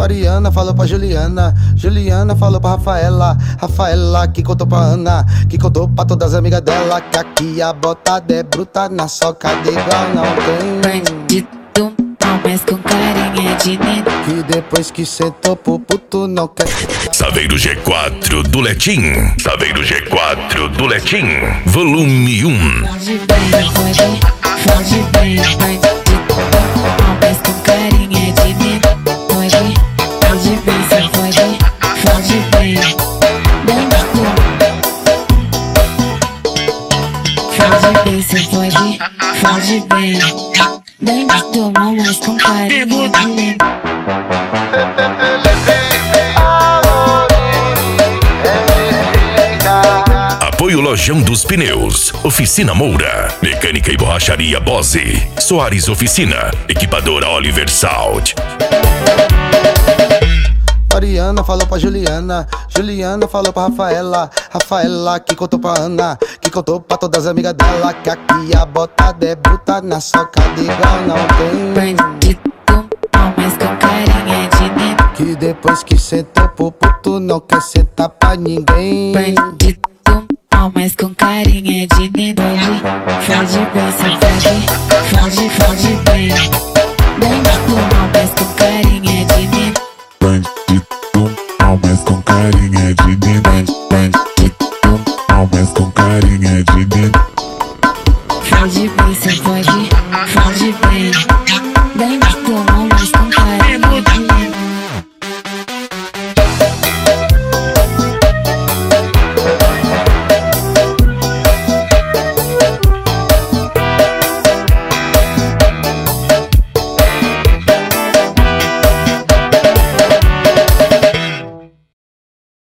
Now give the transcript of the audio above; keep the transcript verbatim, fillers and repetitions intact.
Mariana falou pra Juliana, Juliana falou pra Rafaela, Rafaela que contou pra Ana, que contou pra todas as amigas dela, que aqui a botada é bruta, na socada igual não tem. Bandido mal, mas com carinha de neno, que depois que sentou pro puto não quer. Saveiro G quatro do Letim, Saveiro G quatro do Letim, volume um. Foge bem, foge, foge bem, bandido mal, mas com carinha de neno, foge, foge bem, se foge, foge bem, bandido. Foge bem, se foge, foge bem, bandido mal, mas com carinha de neno. Apoio Lojão dos Pneus, Oficina Moura, Mecânica e Borracharia Bose, Soares Oficina, Equipadora Oliver Salt. Mariana falou pra Juliana, Juliana falou pra Rafaela, Rafaela que contou pra Ana, que contou pra todas as amigas dela, que aqui a botada é bruta, na socada igual não tem. Bandido mal, mas com carinha de neno, que depois que sentou pro puto não quer sentar pra ninguém. bandido mal, mas com carinha de neno, foge, foge bem, se foge, foge, foge bem, bandido mal, mas com carinha de neno, Bandido mal, mas com carinha de